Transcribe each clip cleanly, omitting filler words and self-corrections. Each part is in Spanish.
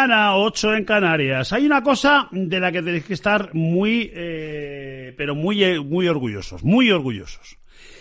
mañana, 8 en Canarias. Hay una cosa de la que tenéis que estar muy orgullosos, muy orgullosos.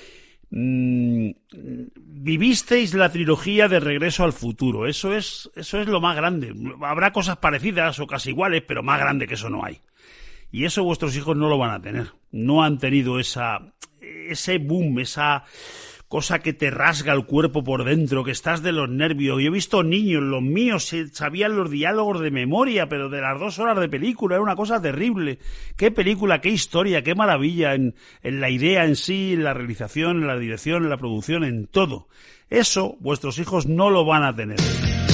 Vivisteis la trilogía de Regreso al Futuro. Eso es lo más grande. Habrá cosas parecidas o casi iguales, pero más grande que eso no hay. Y eso vuestros hijos no lo van a tener. No han tenido ese boom, esa cosa que te rasga el cuerpo por dentro, que estás de los nervios. Yo he visto niños, los míos, sabían los diálogos de memoria, pero de las 2 horas de película, era una cosa terrible. Qué película, qué historia, qué maravilla en la idea en sí, en la realización, en la dirección, en la producción, en todo. Eso vuestros hijos no lo van a tener.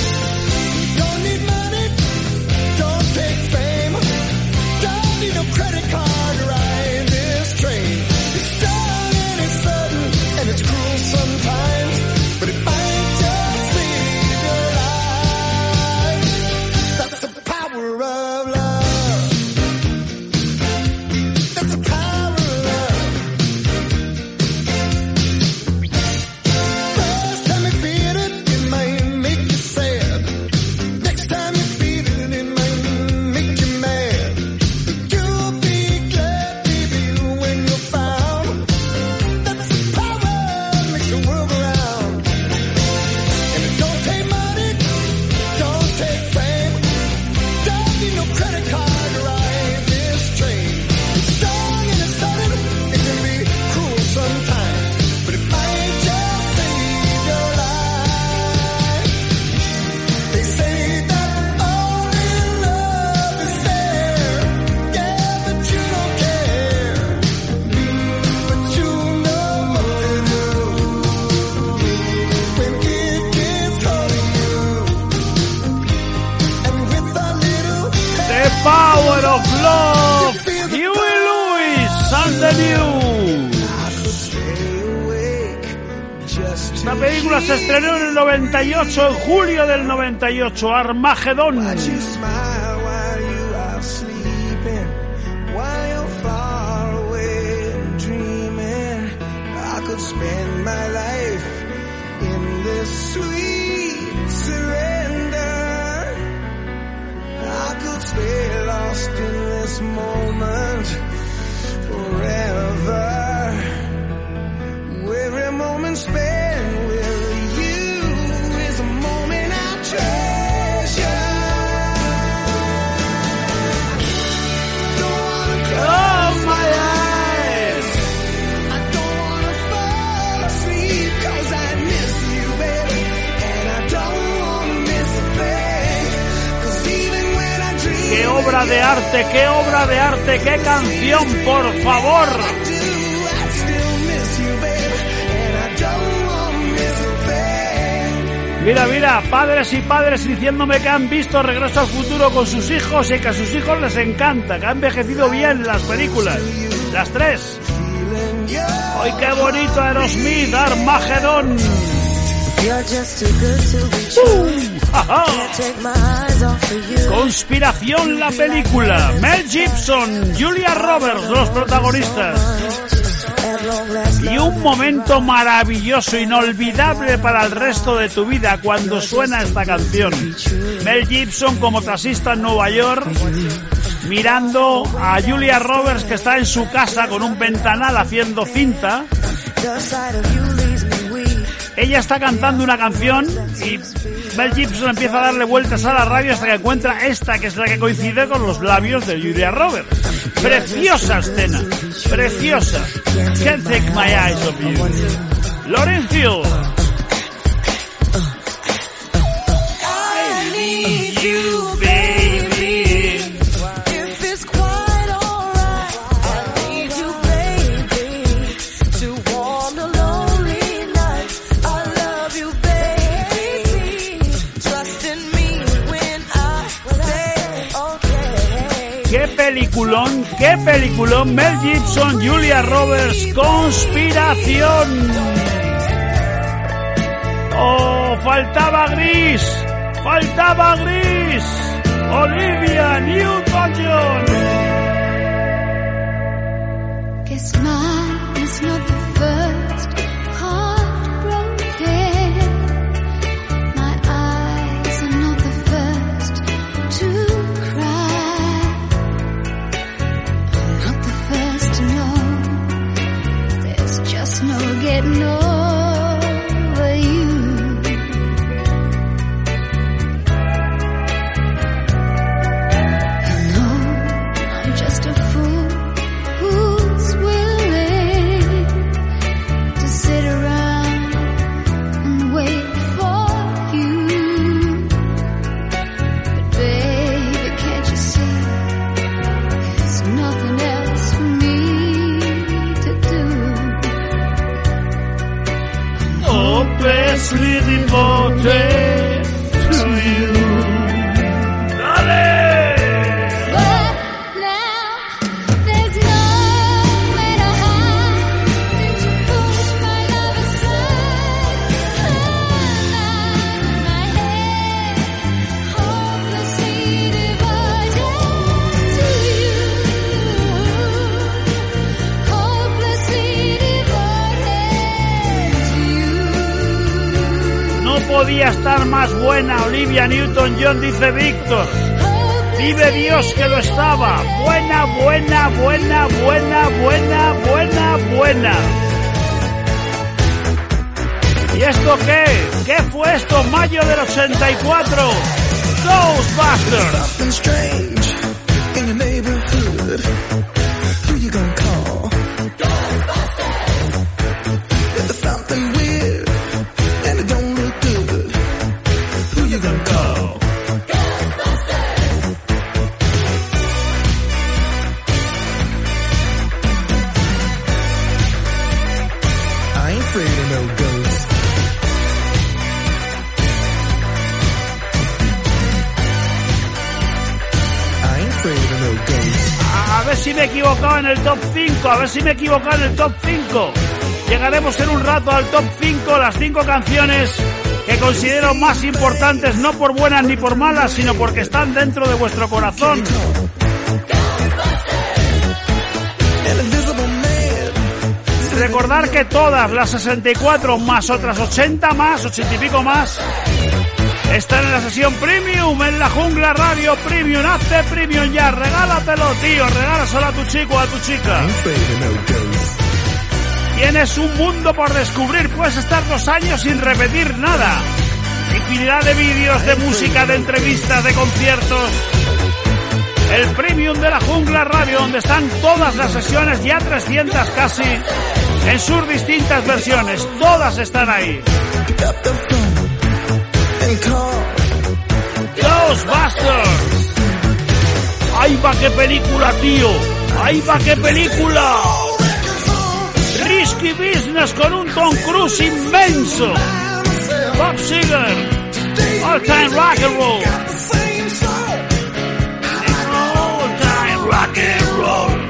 Power of Love, Huey Lewis and the News. Esta película se estrenó en el 98, en julio del 98, Armagedón. Stay lost in this moment forever. Every moment spent with you is a moment I treasure. Don't wanna close my eyes. I don't wanna fall asleep 'cause I miss you, baby, and I don't wanna miss a thing. 'Cause even when I dream. ¡Qué obra de arte, qué obra de arte, qué canción, por favor! Mira, padres y padres diciéndome que han visto Regreso al Futuro con sus hijos y que a sus hijos les encanta, que ha envejecido bien las películas, las 3. ¡Ay, qué bonito Aerosmith, Armagedón! Conspiración, la película. Mel Gibson, Julia Roberts, los protagonistas. Y un momento maravilloso, inolvidable para el resto de tu vida cuando suena esta canción. Mel Gibson como taxista en Nueva York, mirando a Julia Roberts que está en su casa con un ventanal haciendo cinta. Ella está cantando una canción y Mel Gibson empieza a darle vueltas a la radio hasta que encuentra esta, que es la que coincide con los labios de Julia Roberts. Preciosa escena, preciosa. Can't take my eyes off you. Lauryn Hill. I need you, baby. If it's quite alright, I need you, baby, to warm the lonely nights. I love you, baby. Trust in me when I say okay. Qué peliculón, Mel Gibson, Julia Roberts, Conspiración. Oh, faltaba Gris, Olivia Newton-John. Guess mine is not the first heartbroken. My eyes are not the first hopelessly devoted to you. ¡Dale! But now there's nowhere to hide since you pushed my love aside. I'm my head, hopelessly devoted to you. Hopelessly devoted to you. No podía estar más buena Olivia Newton-John, dice Víctor. Vive Dios que lo estaba. Buena, buena, buena, buena, buena, buena, buena. ¿Y esto qué? ¿Qué fue esto? Mayo del 84. Ghostbusters. Something strange in your neighborhood. Who you gonna call? Ghostbusters. There's something weird and it don't look good. Who you gonna call? Ghostbusters. I ain't afraid of no ghosts. I ain't afraid of no ghosts. A ver si me he equivocado en el top 5. A ver si me he equivocado en el top 5. Llegaremos en un rato al top 5, las 5 canciones que considero más importantes, no por buenas ni por malas, sino porque están dentro de vuestro corazón. An invisible man. Recordar que todas las 64 más otras 80 más, 80 y pico más, están en la sesión Premium, en la Jungla Radio Premium. Hazte Premium ya, regálatelo, tío, regálaselo a tu chico o a tu chica. I ain't afraid of no ghosts. Tienes un mundo por descubrir, puedes estar 2 años sin repetir nada. Infinidad de vídeos, de música, de entrevistas, de conciertos. El Premium de la Jungla Radio, donde están todas las sesiones, ya 300 casi, en sus distintas versiones. Todas están ahí. Pick up the phone and call. Ghostbusters. ¡Ahí va qué película, tío! ¡Ahí va qué película! Risky Business con un Tom Cruise inmenso. Bob Seger. All Time Rock and Roll. All Time Rock and Roll.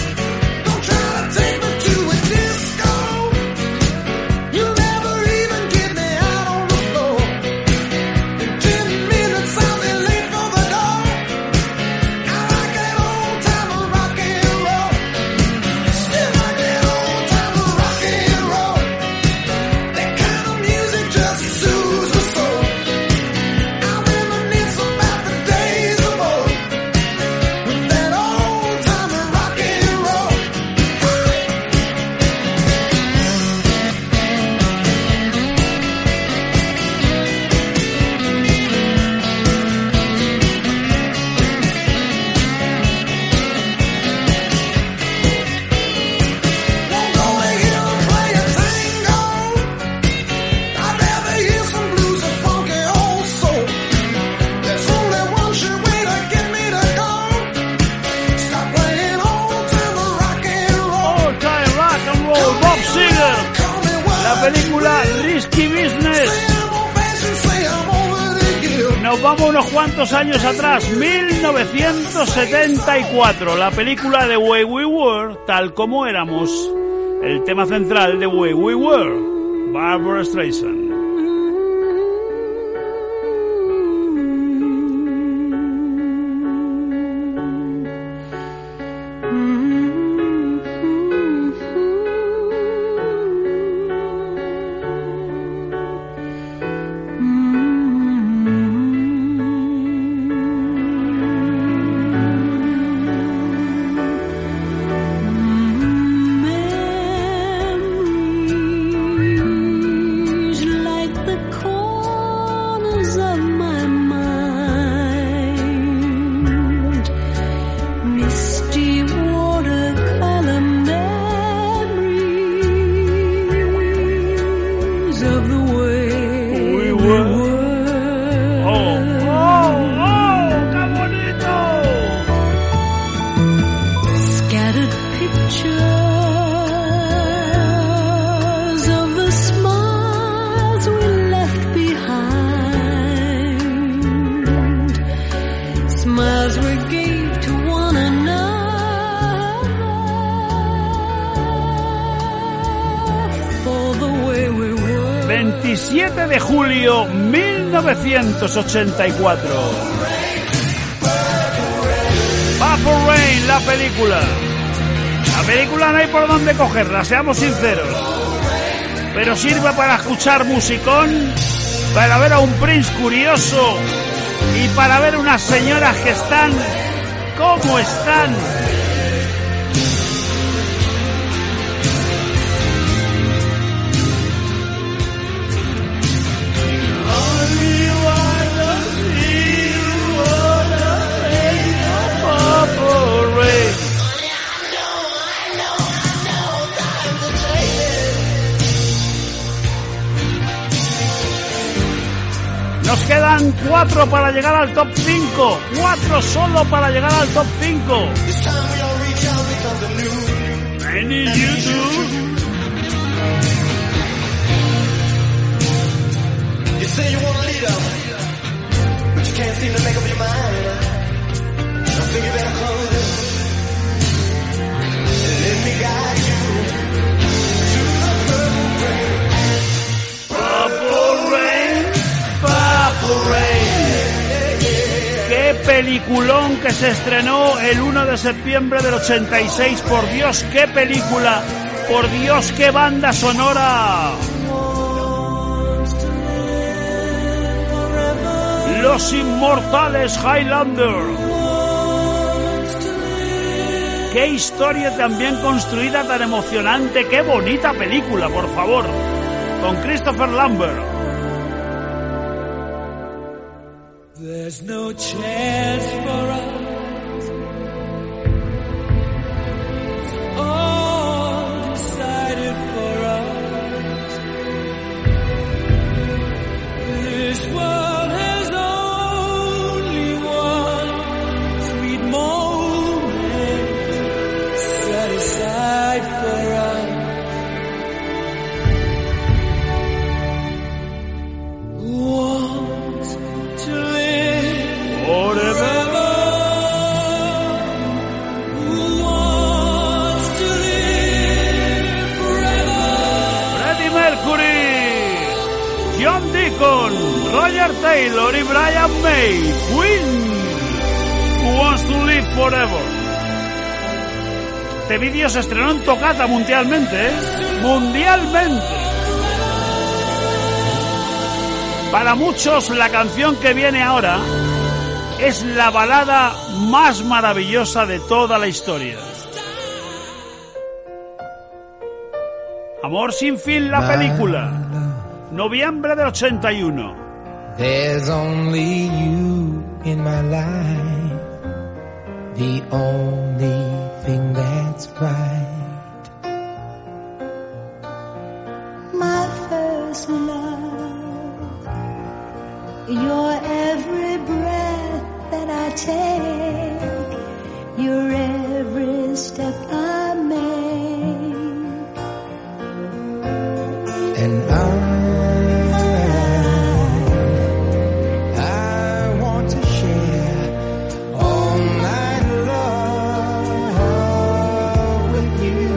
Película Risky Business. Nos vamos unos cuantos años atrás, 1974, la película de Way We Were, tal como éramos, el tema central de Way We Were, Barbra Streisand. Pictures of the smiles we left de julio 1984. Purple Rain, la película. La película no hay por dónde cogerla, seamos sinceros. Pero sirve para escuchar musicón, para ver a un Prince curioso y para ver unas señoras que están como están. Nos quedan 4 para llegar al top 5. 4 solo para llegar al top 5. I need you to. You say you want a leader, but you can't seem to make up your mind. I think you better close it and let me guide you to the purple rain. Purple Rain, Purple Rain. Qué peliculón que se estrenó el 1 de septiembre del 86. Por Dios, qué película. Por Dios, qué banda sonora. Los Inmortales Highlander. Qué historia tan bien construida, tan emocionante, qué bonita película, por favor. Con Christopher Lambert. There's no chance for us. All decided for us. This world has only one sweet moment set aside for us. Want to live Forever. Who wants to live forever? Freddie Mercury, John Deacon, Roger Taylor y Brian May. Queen, Who Wants to Live Forever. Este vídeo se estrenó en Toccata mundialmente, ¿eh? Mundialmente. Para muchos, la canción que viene ahora es la balada más maravillosa de toda la historia. Amor sin fin, la película. Noviembre del 81. There's only you in my life, the only thing that's right. My first love, your every breath that I take, your every step I make. And I want to share all my love with you.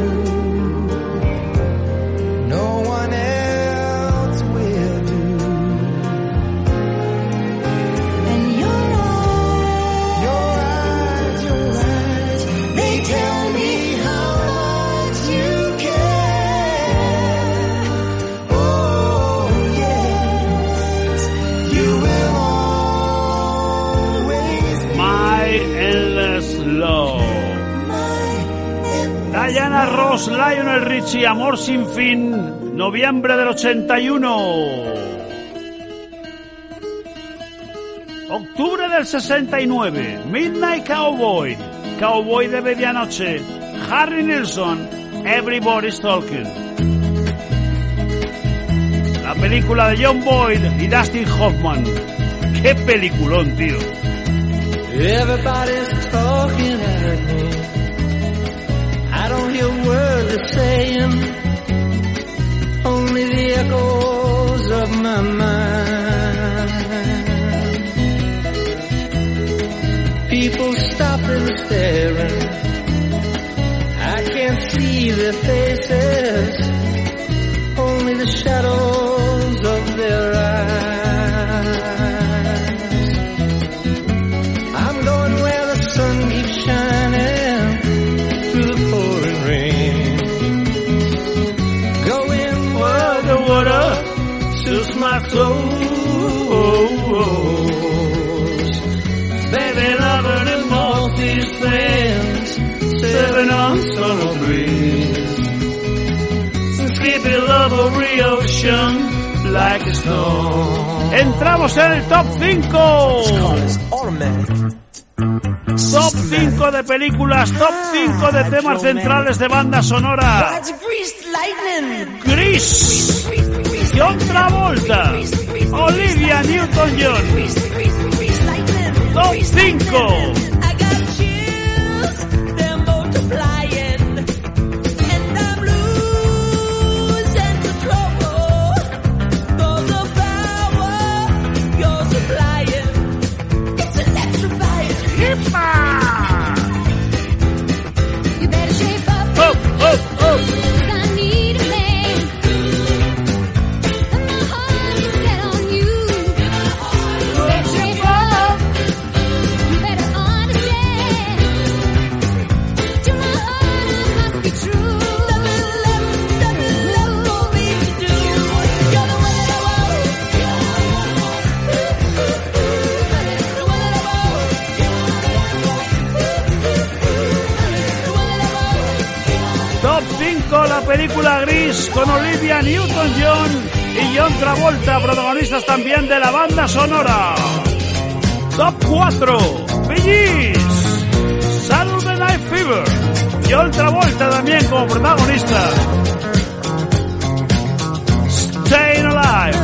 No one else will do. And your eyes, they tell me how much you care. Oh yes, you will always be My Endless Love. Diana Ross, Lionel Richie, Amor sin fin, noviembre del 81. Octubre del 69, Midnight Cowboy, Cowboy de medianoche, Harry Nilsson, Everybody's Talking. La película de John Boyd y Dustin Hoffman. ¡Qué peliculón, tío! Everybody's talking at me. I don't hear a word they're saying, only the echoes of my mind. People stopping and staring, I can't see their faces, only the shadows of their eyes. my souls. Baby, lover and most these friends, 7 on solo breeze. Skippy love over the ocean like a snow. Entramos en el top 5. Top 5 de películas, top 5 de temas centrales de banda sonora. Grease, John Travolta, Olivia Newton-John. Top 5. La película Grease con Olivia Newton-John y John Travolta, protagonistas también de la banda sonora. Top 4, Bee Gees, Saturday Night Fever, John Travolta también como protagonista. Staying Alive.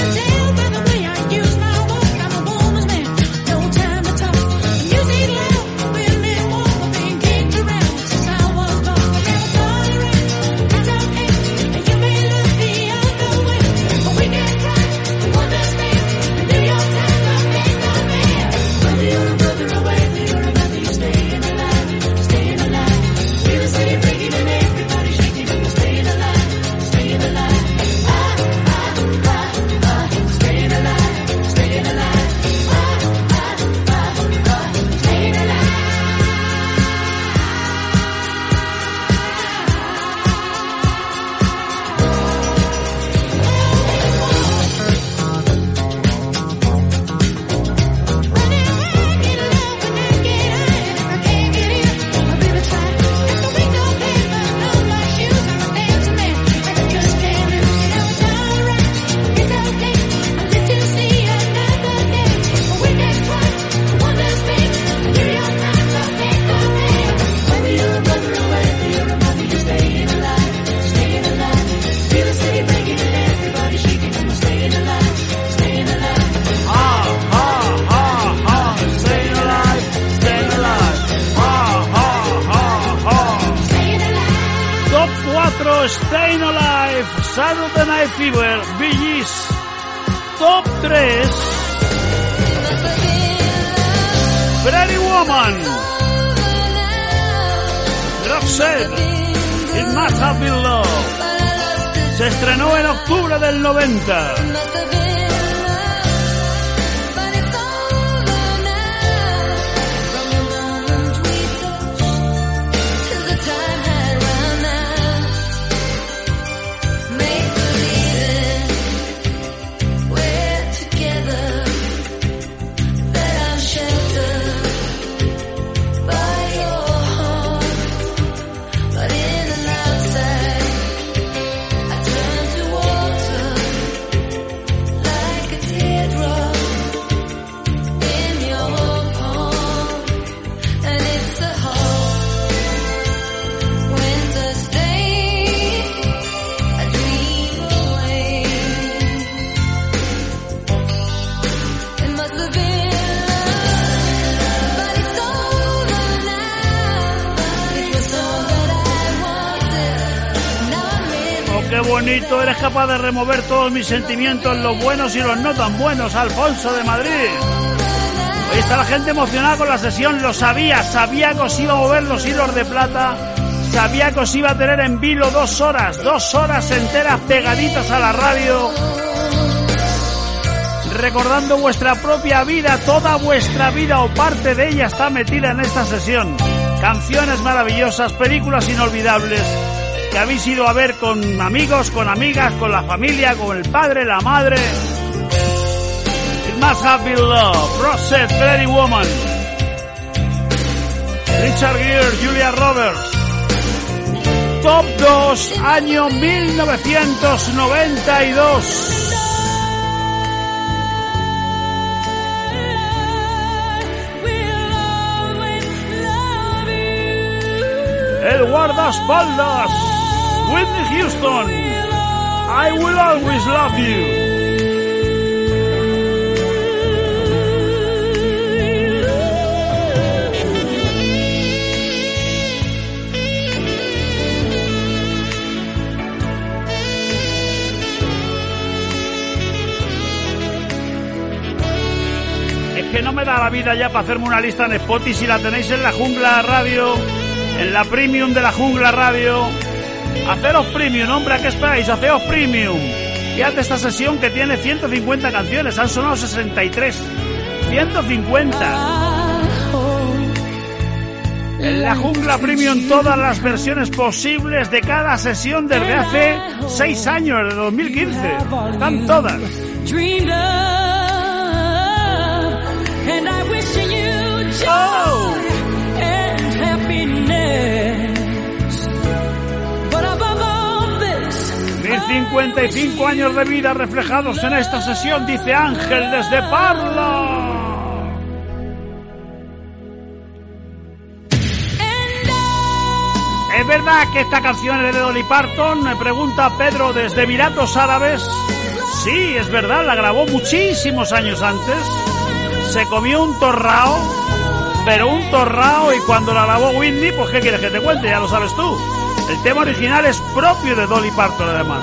Staying Alive, Saturday Night Fever, Bee Gees. Top 3, Pretty Woman, Roxette, It Must Have Been Love. Se estrenó en octubre del 90. Qué bonito, eres capaz de remover todos mis sentimientos, los buenos y los no tan buenos, Alfonso de Madrid. Hoy está la gente emocionada con la sesión, lo sabía que os iba a mover los hilos de plata, sabía que os iba a tener en vilo 2 horas enteras pegaditas a la radio, recordando vuestra propia vida, toda vuestra vida o parte de ella está metida en esta sesión. Canciones maravillosas, películas inolvidables. que habéis ido a ver con amigos, con amigas, con la familia, con el padre, la madre. It Must Have Been Love, Rosette, Pretty Woman, Richard Gere, Julia Roberts. Top 2, año 1992. El guardaespaldas, Whitney Houston, I Will Always Love You. Es que no me da la vida ya para hacerme una lista en Spotify. Si la tenéis en La Jungla Radio, en la Premium de La Jungla Radio. Haceros Premium, hombre, ¿a qué esperáis? Haceos Premium. Fíjate esta sesión que tiene 150 canciones, han sonado 63. 150. En La Jungla Premium todas las versiones posibles de cada sesión desde hace 6 años, de 2015. Están todas. Oh. 55 años de vida reflejados en esta sesión, dice Ángel desde Parla. ¿Es verdad que esta canción es de Dolly Parton? Me pregunta Pedro desde Emiratos Árabes. Sí, es verdad, la grabó muchísimos años antes. Se comió un torrao, pero un torrao, y cuando la grabó Whitney, pues ¿qué quieres que te cuente? Ya lo sabes tú. El tema original es propio de Dolly Parton, además.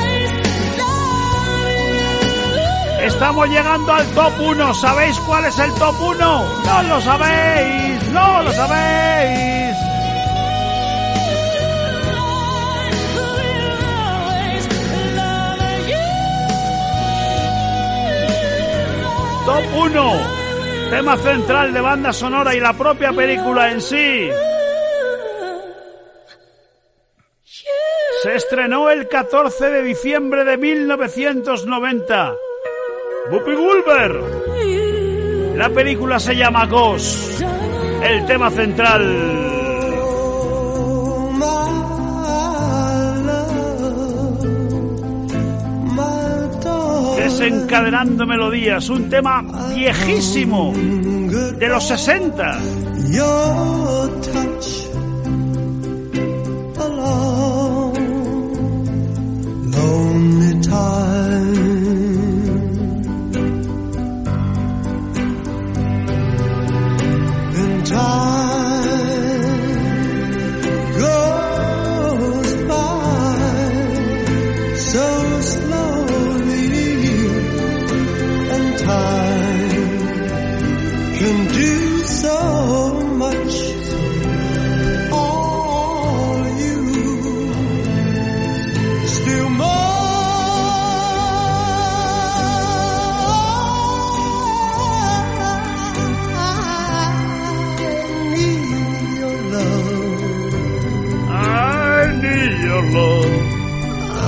Estamos llegando al top 1. ¿Sabéis cuál es el top 1? ¡No lo sabéis! ¡No lo sabéis! Top 1. Tema central de banda sonora y la propia película en sí. Se estrenó el 14 de diciembre de 1990. Whoopi Goldberg. La película se llama Ghost. El tema central. Desencadenando melodías. Un tema viejísimo. De los 60. Your touch alone, lonely time. And time goes by so slowly, and time can do so much. All you, still more. I need your love. I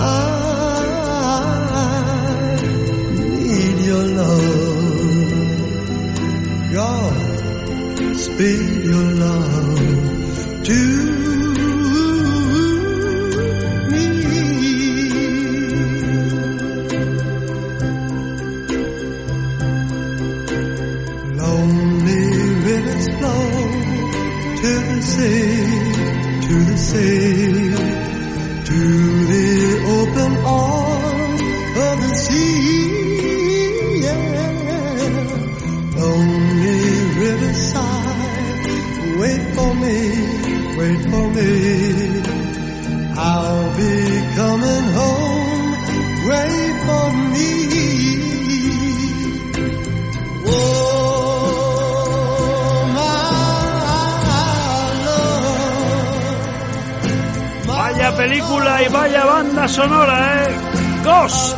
need your love. I need your love. God, speak your love to me. Lonely rivers flow to the sea, to the sea, to the open arms of the sea. Yeah. Lonely riverside, wait for me, wait for me. I'll be coming home, wait for me. Oh, my love. Vaya película y vaya banda sonora, ¿eh? Ghost.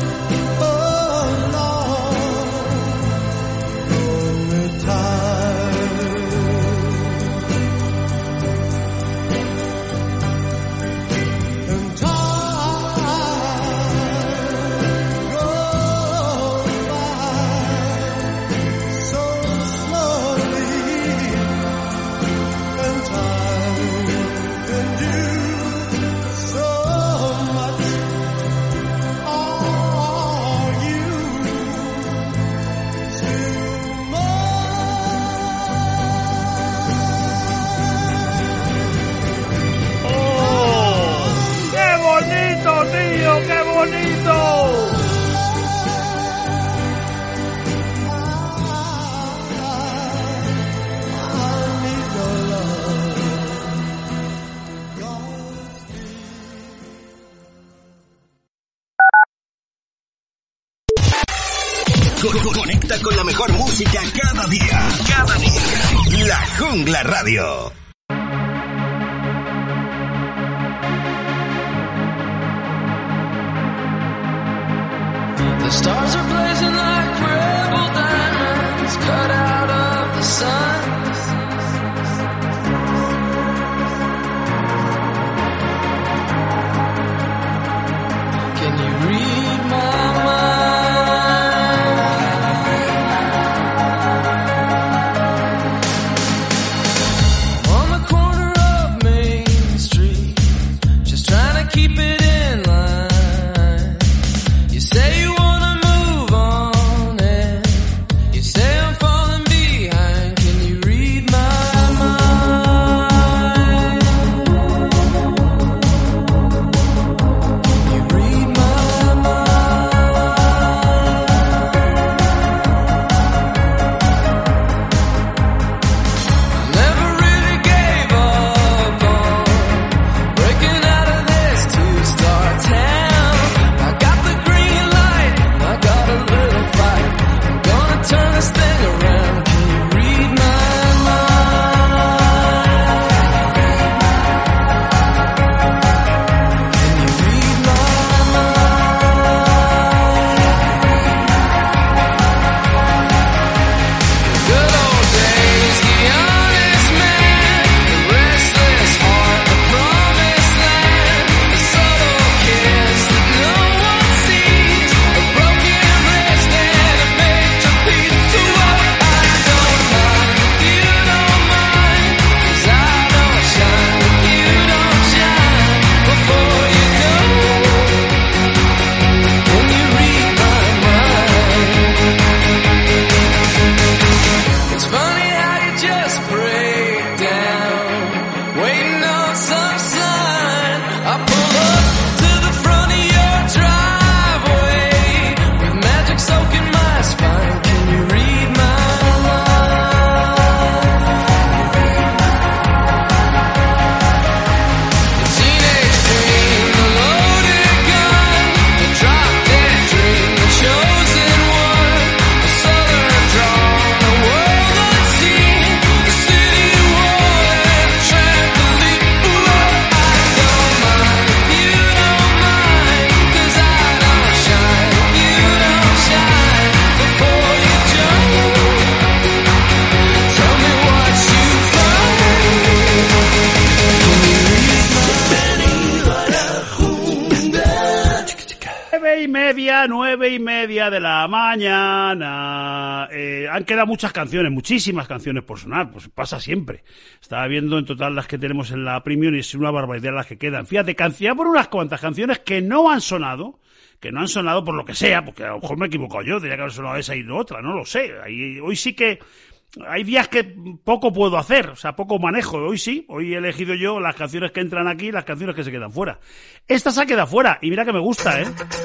Time mío, qué bonito! Conecta con la mejor música cada día. Cada día. La Jungla Radio. The stars are blazing like rebel diamonds cut out of the sun. Can you read my mind? Keep it in line. You say you wanna move on, and you say I'm falling behind. Can you read my mind? Can you read my mind? I never really gave up on breaking out of Two-star town. I got the green light, I got a little fight. I'm gonna turn this thing around. Can you read my mind? Can you read my mind? The good old days, the honest man, the restless heart, the promised land, the subtle kiss that no one sees, a broken wrist and a major piece to what I don't mind. You don't mind, 'cause I don't shine. You don't shine before you know. Can you read my mind? It's funny how you just break down, waiting on some sign. I pull up to the front of your driveway with magic soaking my spine. Can you read my mind? The teenage dream, the loaded gun, the drop-dead dream, the chosen one, the southern drawn, the world unseen, the city wall and the trampoline. Ooh, I don't mind, you don't mind, 'cause I don't shine. You don't shine before you jump. Tell me what you find. Can you read Nueve y media de la mañana. Han quedado muchas canciones, muchísimas canciones por sonar, pues pasa siempre. Estaba viendo en total las que tenemos en la Premium y es una barbaridad las que quedan. Fíjate, cantidad por unas cuantas canciones que no han sonado por lo que sea, porque a lo mejor me he equivocado yo, tenía que haber sonado esa y no otra, no lo sé. Hoy sí que hay días que poco puedo hacer, o sea, poco manejo. Hoy he elegido yo las canciones que entran aquí y las canciones que se quedan fuera. Esta se ha quedado fuera y mira que me gusta, ¿eh?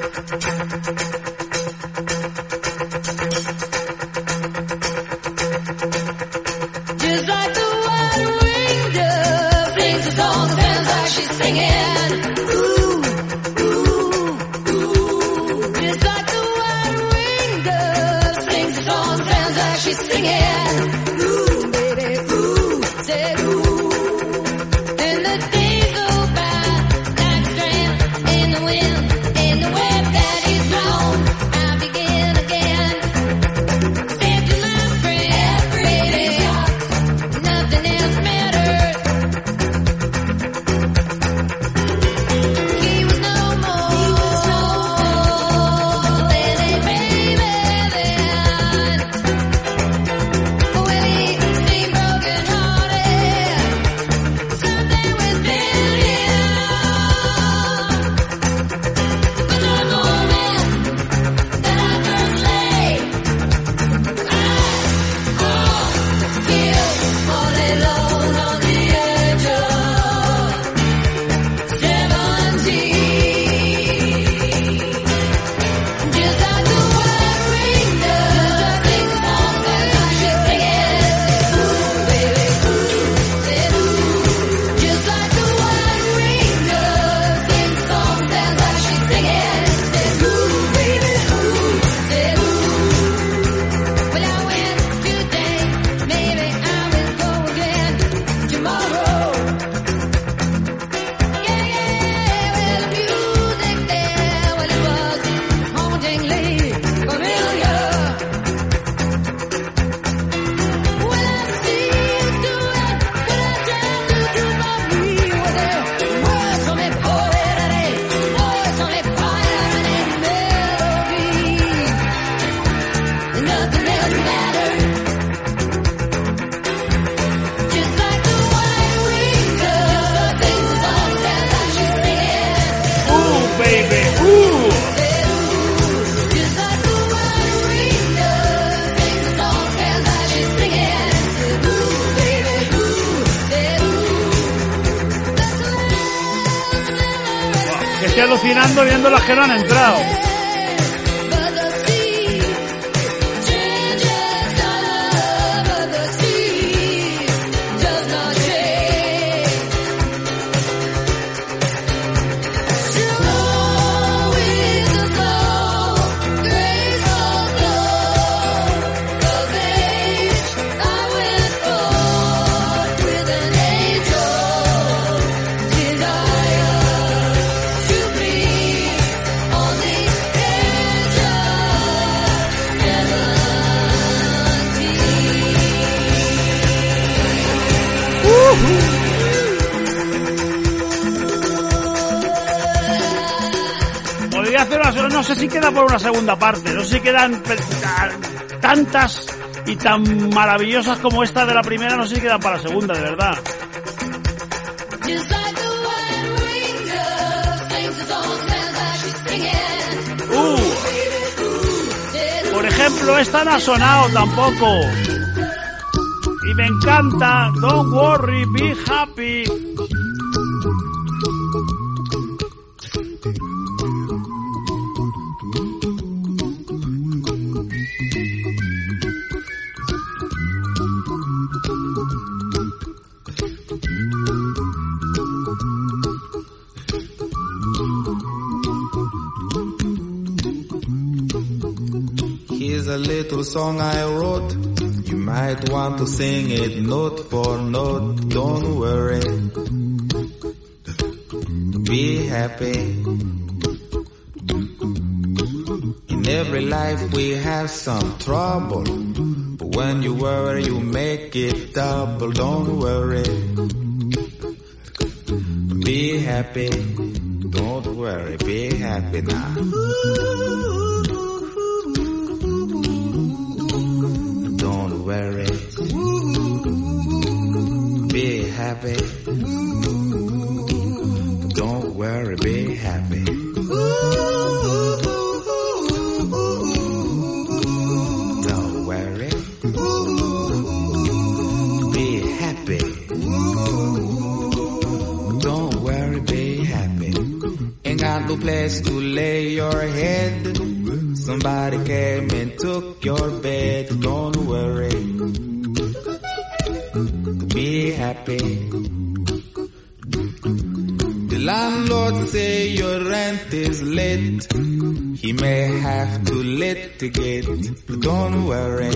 Just like the white-winged dove sings a song, sounds like she's singing. Ooh, ooh, ooh. Just like the white-winged dove sings a song, sounds like she's singing. Ooh, baby, ooh, say ooh. And the days go by like a strand in the wind, in the web that is drawn. I begin again. Stand to my friend, baby. Nothing else matters. que estoy alucinando viendo las que no han entrado. But the sea changes color, but the sea does not change. Slow is the flow, graceful flow of age. I went forth with an angel desire to be on the edge of 17. Podría hacer no sé si queda por una segunda parte, no sé si quedan tantas y tan maravillosas como esta de la primera, no sé si quedan para la segunda, de verdad. Just like the white-winged dove sings a song, sounds like she's singing. Por ejemplo, esta no ha sonado tampoco. Y me encanta. Don't worry, be happy. Here's a little song I wrote. You might want to sing it note for note. Don't worry. Be happy. In every life we have some trouble. But when you worry, you make it double. Don't worry. Be happy. Don't worry. Be happy now. Don't worry. Be happy. Don't worry, be happy. Don't worry. Be happy. Don't worry, be happy. Ain't got no place to lay your head. Somebody came and took your bed. Don't worry. Be happy. The landlord say your rent is late. He may have to litigate. But don't worry.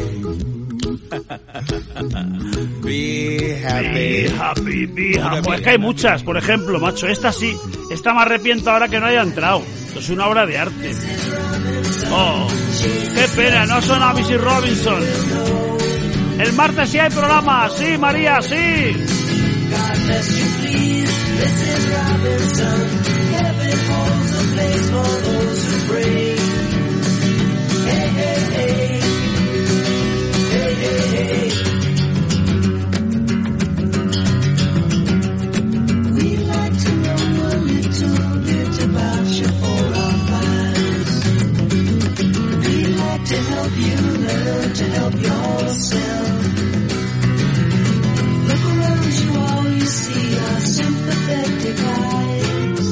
Be happy. Be happy, be happy. Pues es que hay muchas, por ejemplo, macho, esta sí. Esta me arrepiento ahora que no haya entrado. Esto es una obra de arte. Oh, qué pena, no suena Mrs. Robinson. El martes sí hay programa, sí, María, sí. God bless you, please, Mrs. Robinson. Heaven holds a place for those who pray. Hey, hey, hey. Hey, hey, hey. We'd like to know a little bit about you for our files. We'd like to help you learn to help yourself. Look around you, all you see are sympathetic eyes.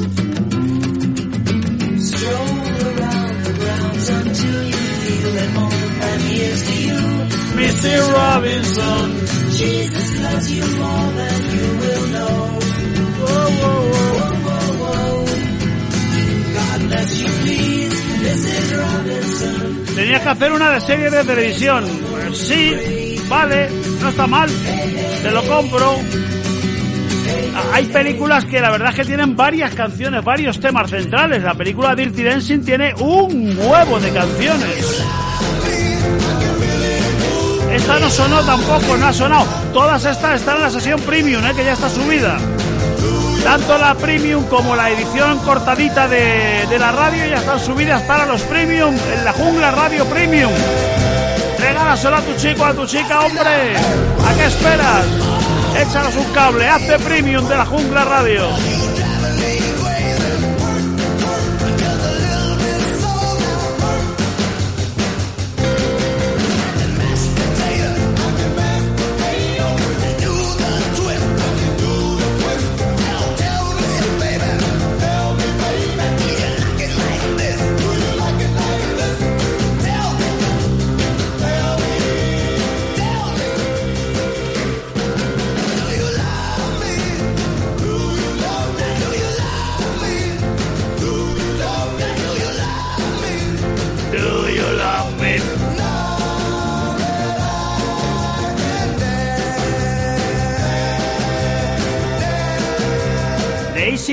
Stroll around the grounds until you feel at home, and here's to you, Mrs. Robinson. Jesus loves you more than you will know. Whoa, whoa, whoa. Whoa, whoa, whoa. God bless you, please, Mrs. Robinson. Tenías que hacer una de serie de televisión. Pues sí, vale, no está mal. Te lo compro. Hay películas que la verdad es que tienen varias canciones, varios temas centrales. La película Dirty Dancing tiene un huevo de canciones. Esta no sonó tampoco, no ha sonado. Todas estas están en la sesión premium, que ya está subida. Tanto la premium como la edición cortadita de la radio ya están subidas para los premium en la Jungla Radio Premium. Regálaselo a tu chico, a tu chica, hombre. ¿A qué esperas? Échanos un cable, hazte premium de la Jungla Radio.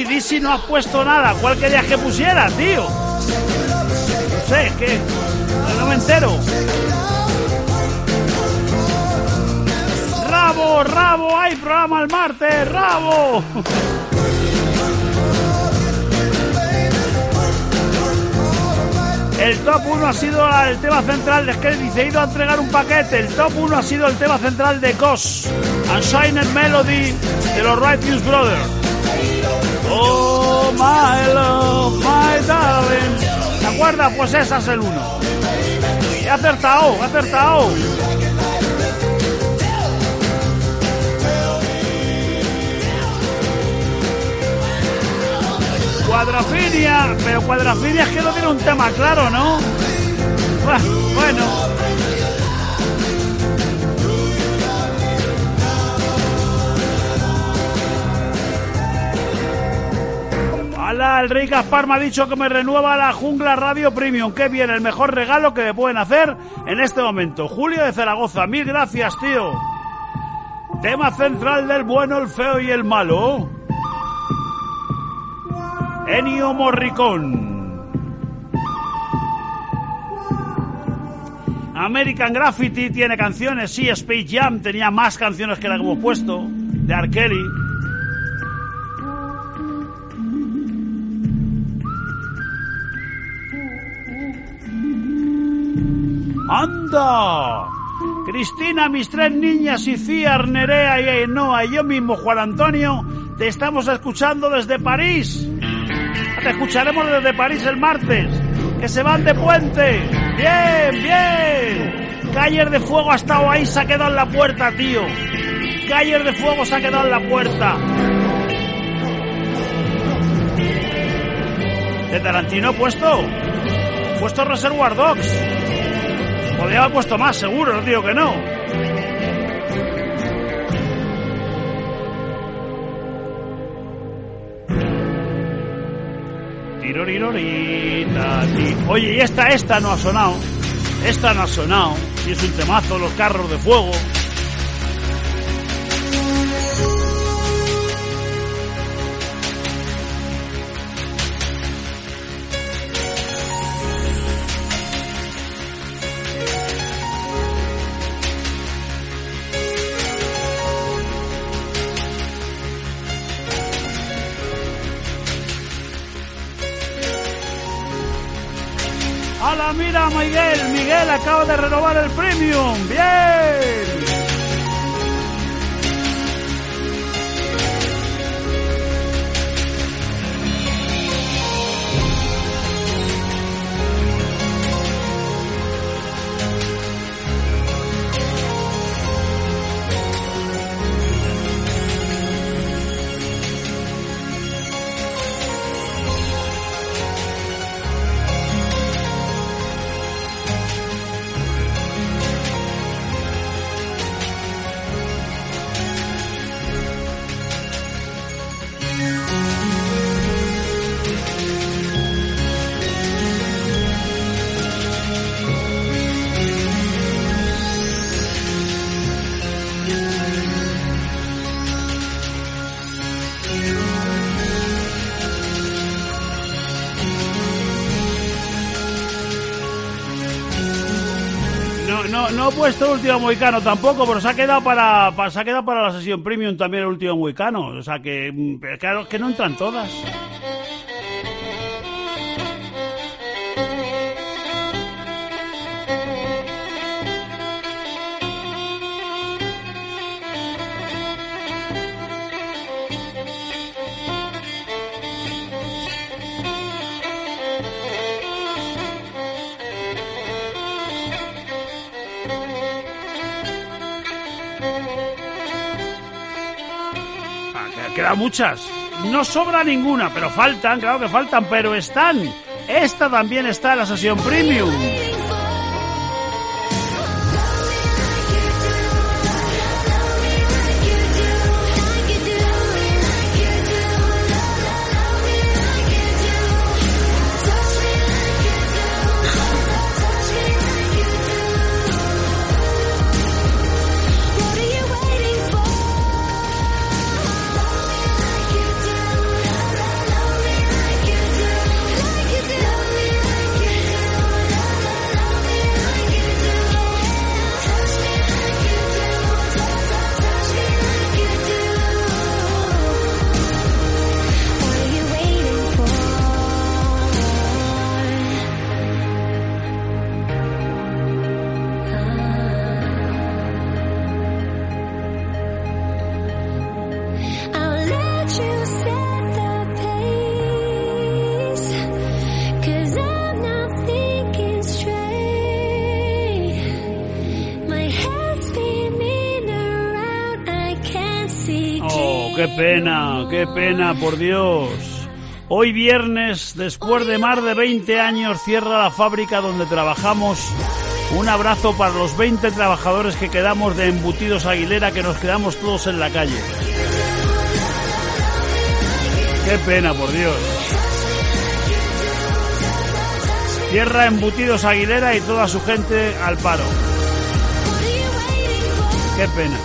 Dizzy no has puesto nada. ¿Cuál querías que pusiera, tío? No sé, es que no me entero. Rabo, hay programa el martes, Rabo. El top 1 ha sido el tema central, es que dice, he ido a entregar un paquete. El top 1 ha sido el tema central de Ghost, Unshined Melody, de los Righteous Brothers. Oh, my love, my darling. ¿Te acuerdas? Pues ese es el 1. He acertado. Cuadrafinia, pero Cuadrafinia es que no tiene un tema claro, ¿no? Bueno. Hola, el Rey Gaspar me ha dicho que me renueva la Jungla Radio Premium. Qué bien, el mejor regalo que me pueden hacer en este momento. Julio de Zaragoza, mil gracias, tío. Tema central del bueno, el feo y el malo. Ennio Morricone. American Graffiti tiene canciones, sí. Space Jam tenía más canciones que la que hemos puesto, de R. Kelly. ¡Anda! Cristina, mis 3 niñas, Iciar, Nerea y Ainhoa y yo mismo, Juan Antonio, te estamos escuchando desde París. Te escucharemos desde París el martes, que se van de puente. Bien. Caller de Fuego ha estado ahí, se ha quedado en la puerta, tío. Caller de Fuego se ha quedado en la puerta. ¿De Tarantino he puesto? He puesto Reservoir Dogs. Podría haber puesto más, seguro, no digo que no. Oye, y esta no ha sonado. Esta no ha sonado. Y es un temazo, Los Carros de Fuego. ¡Hala, mira, Miguel! Miguel acaba de renovar el Premium. ¡Bien! No he puesto el último Mohicano tampoco, pero se ha quedado para la sesión Premium también el último Mohicano. O sea que, claro, que no entran todas. Quedan muchas. No sobra ninguna, pero faltan, claro que faltan, pero están. Esta también está en la sesión Premium. qué pena, por Dios. Hoy viernes, después de más de 20 años, cierra la fábrica donde trabajamos. Un abrazo para los 20 trabajadores que quedamos de Embutidos Aguilera, que nos quedamos todos en la calle. Qué pena, por Dios. Cierra Embutidos Aguilera y toda su gente al paro. Qué pena.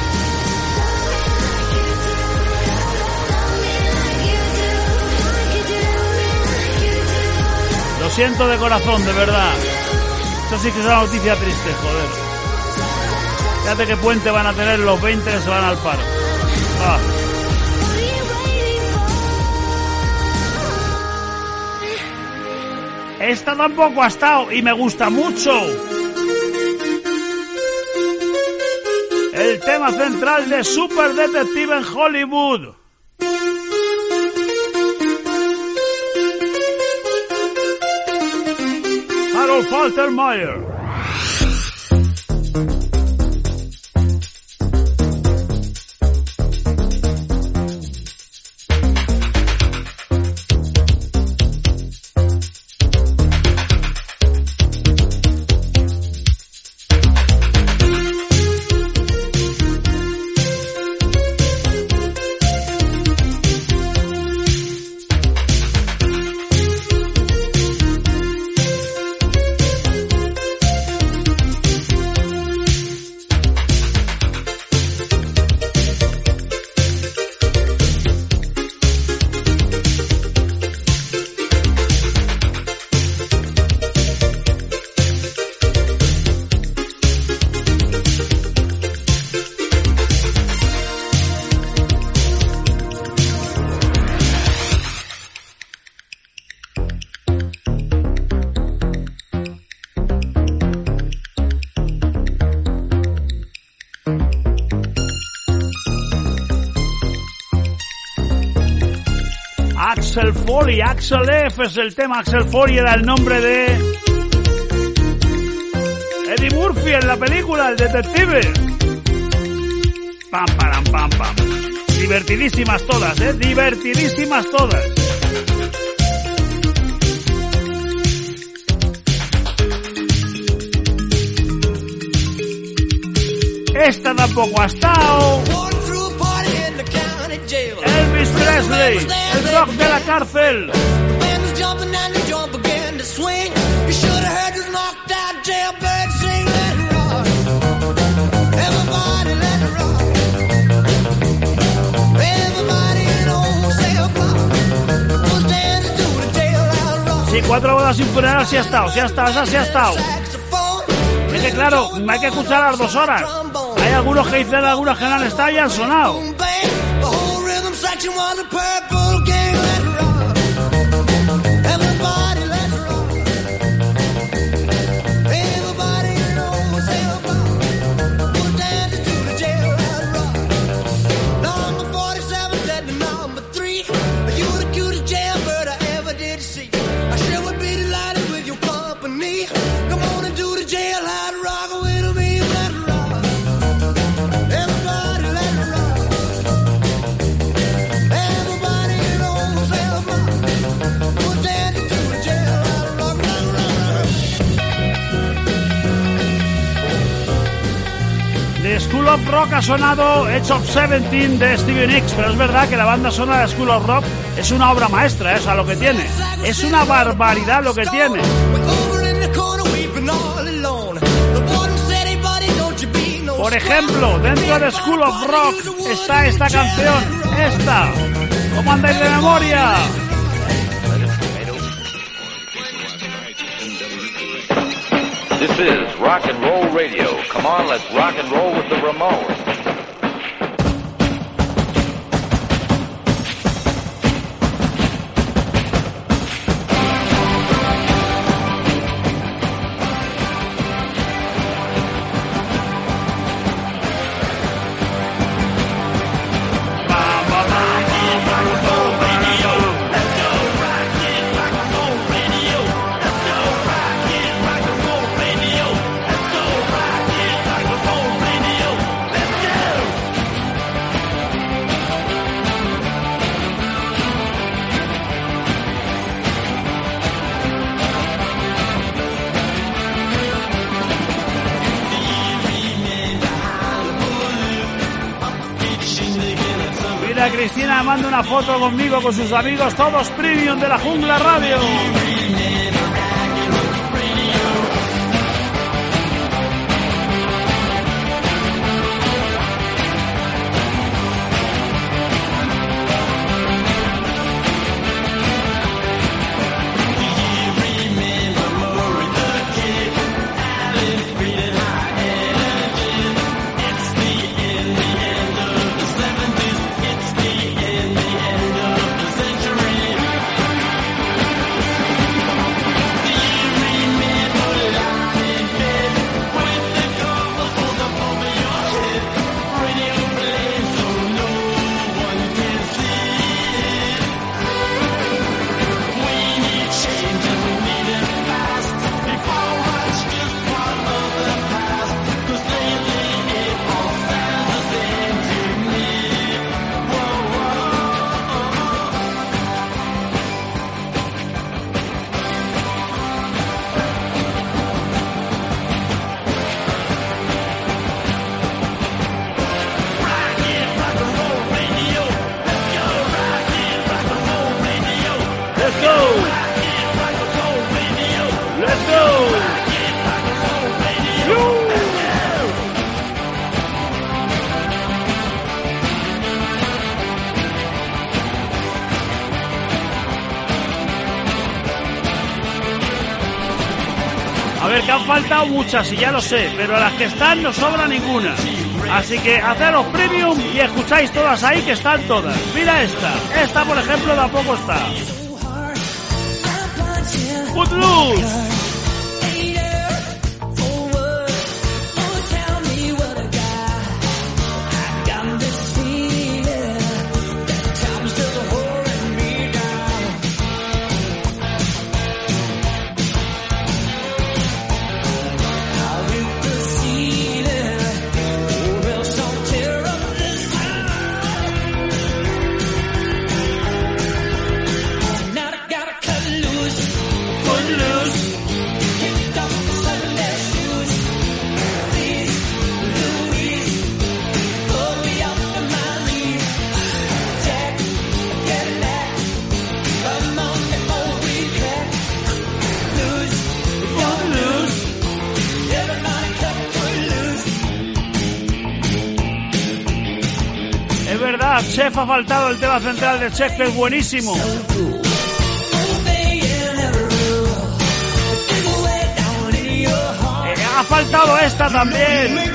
Lo siento de corazón, de verdad. Esto sí que es una noticia triste, joder. Fíjate qué puente van a tener los 20 que se van al paro. Ah. Esta tampoco ha estado y me gusta mucho. El tema central de Super Detective en Hollywood. Harold Faltermeyer. Axel Foley, Axel F es el tema. Axel Foley era el nombre de Eddie Murphy en la película El Detective. Pam, param, pam, pam. Divertidísimas todas, divertidísimas todas. Esta tampoco ha estado. Elvis Presley, el rock de la cárcel. Sí, 4 bodas sin funeral sí ha estado, esa sí ha estado. Es que claro, hay que escuchar las 2 horas. Hay algunos que dicen algunas que no han estado y han sonado. Section was a purple gang, let it rock. Everybody let it rock. Everybody knows everybody was dancing to the jail, let it rock. Number 47 said to number 3, you the cutest jailbird I ever did see. I sure would be delighted with your company. Come on and do the jail, let it rock with me, let it rock. Everybody let it rock. The School of Rock ha sonado Edge of 17 de Stevie Nicks, pero es verdad que la banda sonora de School of Rock es una obra maestra, eso es lo que tiene. Es una barbaridad lo que tiene. Por ejemplo, dentro de School of Rock está esta canción, esta. ¿Cómo andáis de memoria? This is Rock and Roll Radio. Come on, let's rock and roll with the Ramones. Cristina me manda una foto conmigo, con sus amigos, todos premium de la Jungla Radio. A ver, que han faltado muchas y ya lo sé, pero a las que están no sobra ninguna. Así que haceros premium y escucháis todas ahí, que están todas. Mira esta. Esta, por ejemplo, tampoco está. Footloose. Chef, ha faltado el tema central de Chef, que es buenísimo. Ha faltado esta también.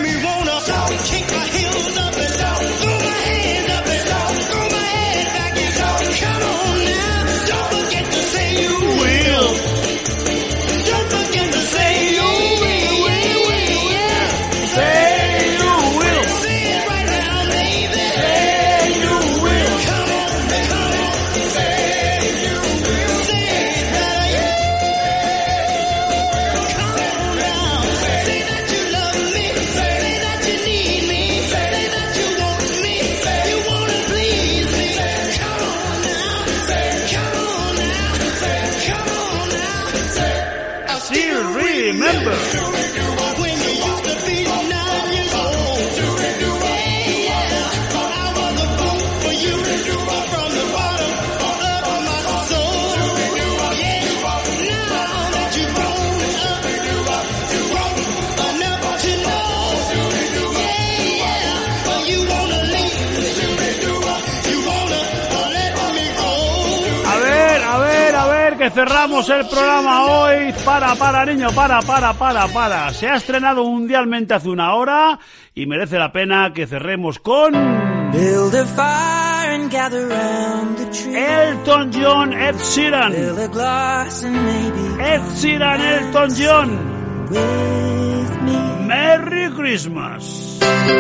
Cerramos el programa hoy. Para, niño, para. Se ha estrenado mundialmente hace una hora y merece la pena que cerremos con Build a fire and gather round the tree. Elton John, Ed Sheeran. Fill a glass and maybe Ed Sheeran, Elton John. with me. Merry Christmas.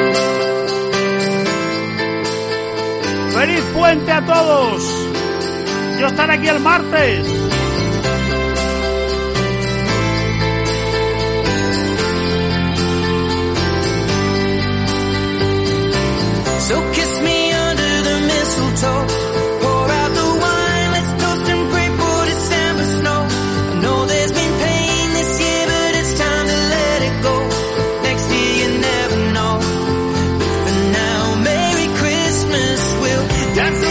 ¡Feliz puente a todos! Yo estaré aquí el martes. So kiss me under the mistletoe. Pour out the wine, let's toast and pray for December snow. I know there's been pain this year, but it's time to let it go. Next year you never know. But for now, Merry Christmas, we'll dance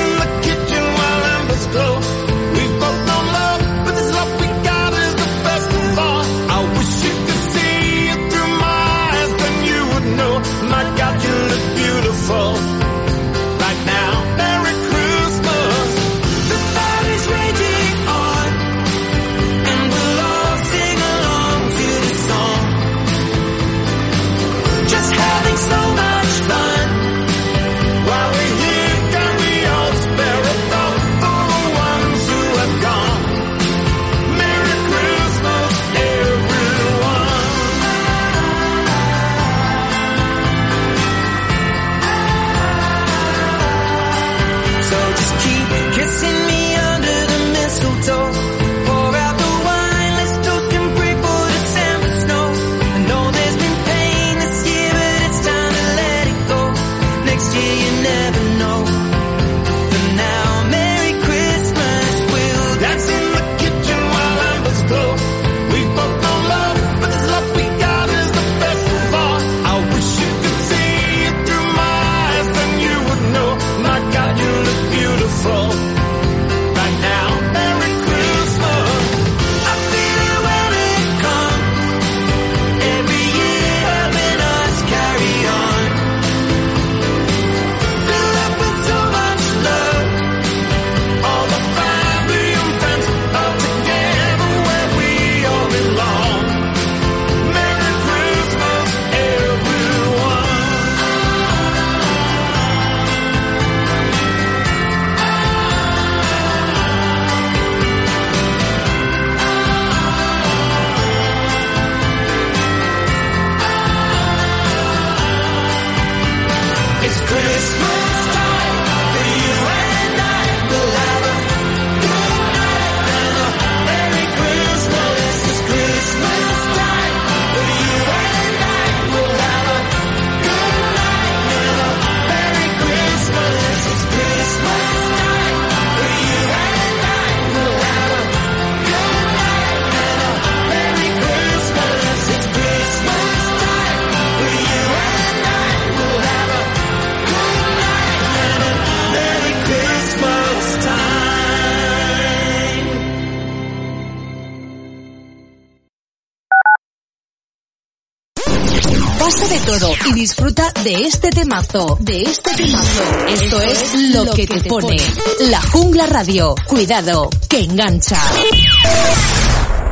Pasa de todo y disfruta de este temazo. Esto es lo que te pone. La Jungla Radio. Cuidado, que engancha.